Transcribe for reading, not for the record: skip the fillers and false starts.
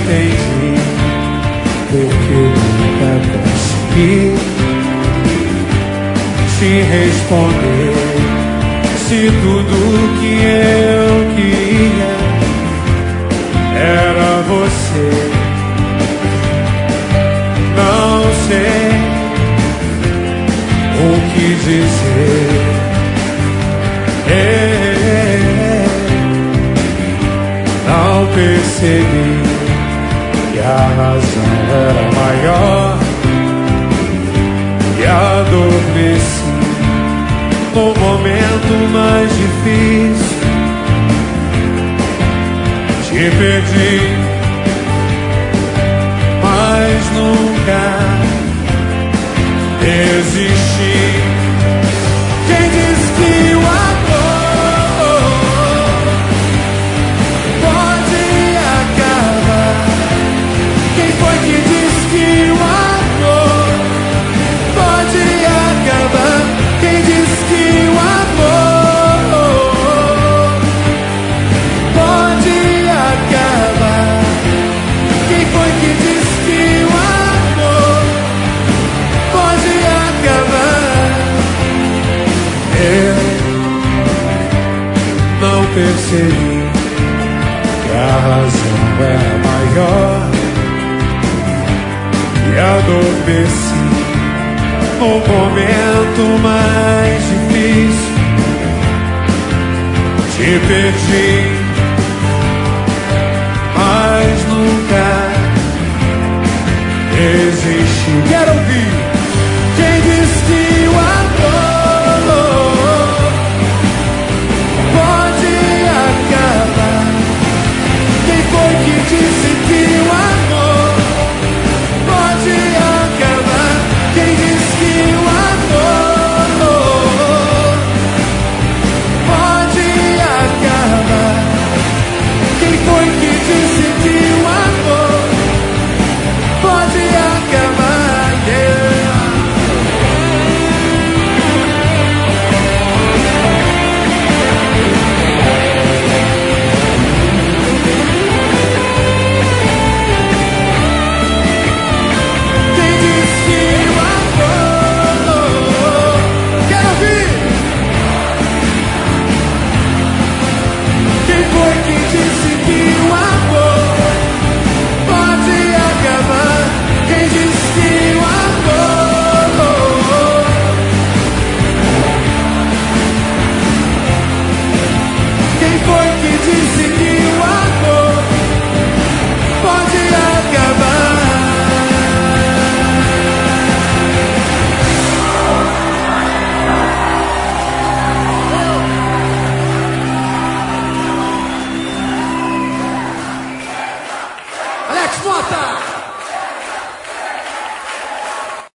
entendi, porque nunca consegui te responder. Se tudo que eu queria era você, não sei o que dizer. Não percebi que a razão era maior e adormeci no momento mais difícil. Te perdi, mas nunca desisti. Quem diz que o amor pode acabar? Quem foi que disse que o amor pode acabar? Quem disse que o amor pode acabar? Quem foi que disse que o amor pode acabar? Eu não percebi que a razão era maior e adormeci no momento mais difícil. Te perdi, mas nunca desisti. Quero ouvir. Quem disse que o amor